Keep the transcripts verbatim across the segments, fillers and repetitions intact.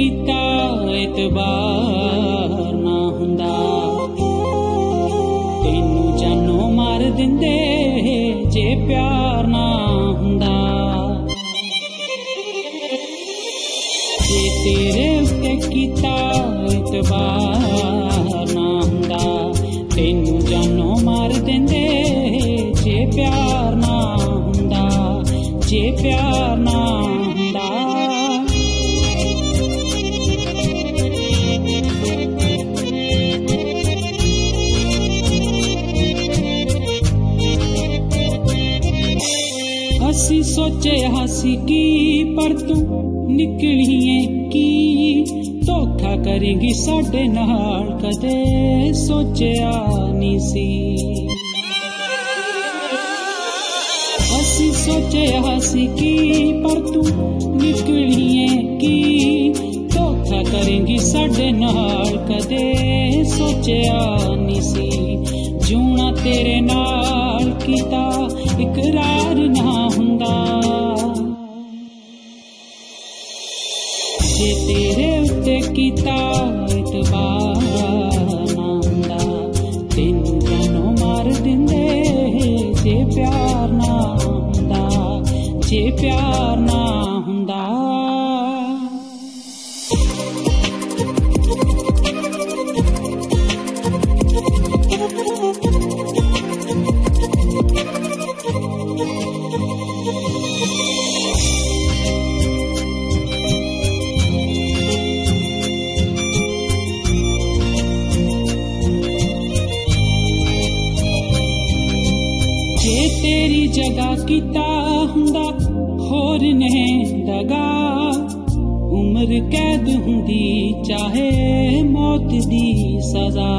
कीता एतबार ना हुंदा, तैनू जानो मार दिंदे जे प्यार ना हुंदा। जे तेरे उत्ते कीता एतबार ना हुंदा, तैनू जानो मार दिंदे जे प्यार ना हुंदा, जे प्यार ना हुंदा। हसी सोचे हसी की पर तू निकलिए की, धोखा करेगी साडे नाल कदे सोचिया नी सी। हसी सोचे हसी की पर तू निकलिए की, धोखा करेगी साडे नाल कदे सोचिया नी सी। जूना तेरे नाल कीता इकरार ना हुंदा, जे तेरे उत्ते कीता एतबार ना हुंदा, तैनू जानो मार दिंदे जे प्यार ना हुंदा, जे प्यार ना हुंदा। तेरी जगह कीता हुंदा होर ने दगा, उम्र कैद हुंदी चाहे मौत दी सजा।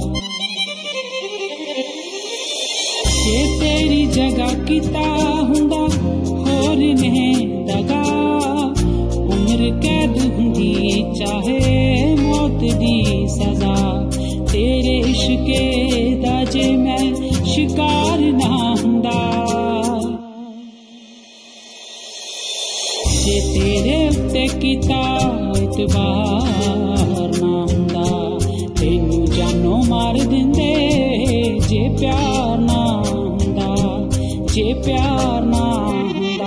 जे तेरी जगह कीता हुंदा होर ने दगा, उम्र कैद हुंदी चाहे मौत दी सजा। तेरे इश्के दा जे मैं शिकार ना हुंदा, जे तेरे उत्ते कीता एतबार ना हुंदा, तैनू जानो मार दिंदे जे प्यार ना हुंदा, जे प्यार ना हुंदा।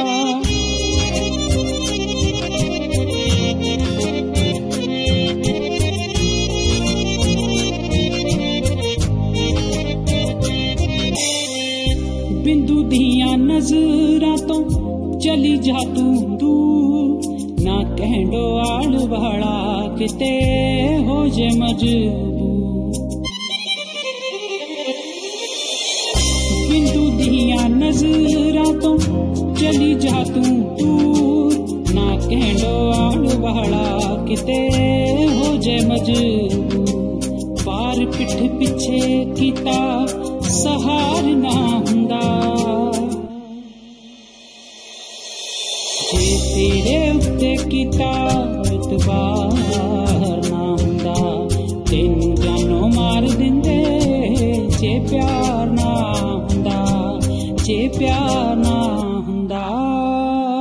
बिंदु दियां नजरां तो चली जा तू दूर, ना कहंडो आल वाला किते हो जे मजबूर। बिंदु दियां नजरां तो चली जा तू दूर, ना कहंडो आल वाला किते हो जे मजबूर। पार पिठ पिछे कीता सहार ना हुंदा, जे तेरे उत्ते कीता एतबार ना हुंदा, तैनू जानो मार दिंदे जे प्यार ना हुंदा, जे प्यार ना हुंदा।